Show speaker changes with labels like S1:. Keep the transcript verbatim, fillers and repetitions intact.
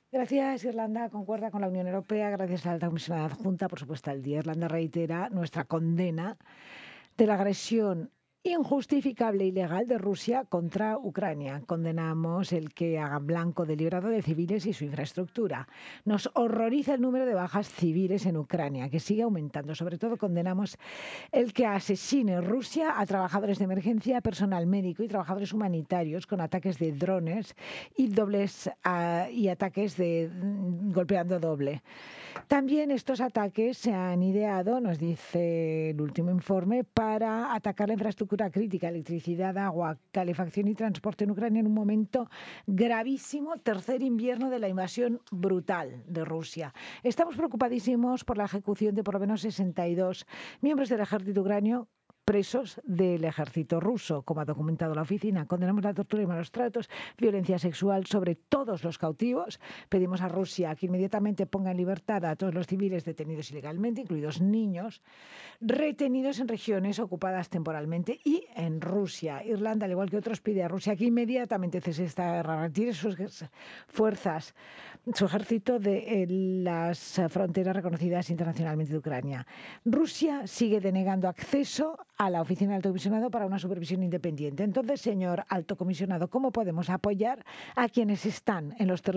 S1: Gracias, Irlanda concuerda con la Unión Europea, gracias a la alta comisionada adjunta, por supuesto, al día. Irlanda reitera nuestra condena de la agresión injustificable e ilegal de Rusia contra Ucrania. Condenamos el que hagan blanco deliberado de civiles y su infraestructura. Nos horroriza el número de bajas civiles en Ucrania, que sigue aumentando. Sobre todo condenamos el que asesine Rusia a trabajadores de emergencia, personal médico y trabajadores humanitarios con ataques de drones y dobles uh, y ataques de mm, golpeando doble. También estos ataques se han ideado, nos dice el último informe, para atacar la infraestructura crítica, electricidad, agua, calefacción y transporte en Ucrania en un momento gravísimo, tercer invierno de la invasión brutal de Rusia. Estamos preocupadísimos por la ejecución de por lo menos sesenta y dos miembros del ejército ucranio presos del ejército ruso, como ha documentado la oficina. Condenamos la tortura y malos tratos, violencia sexual sobre todos los cautivos. Pedimos a Rusia que inmediatamente ponga en libertad a todos los civiles detenidos ilegalmente, incluidos niños, retenidos en regiones ocupadas temporalmente y en Rusia. Irlanda, al igual que otros, pide a Rusia que inmediatamente cese esta guerra, retire sus fuerzas, su ejército de eh, las fronteras reconocidas internacionalmente de Ucrania. Rusia sigue denegando acceso a la oficina del alto comisionado para una supervisión independiente. Entonces, señor alto comisionado, ¿cómo podemos apoyar a quienes están en los territorios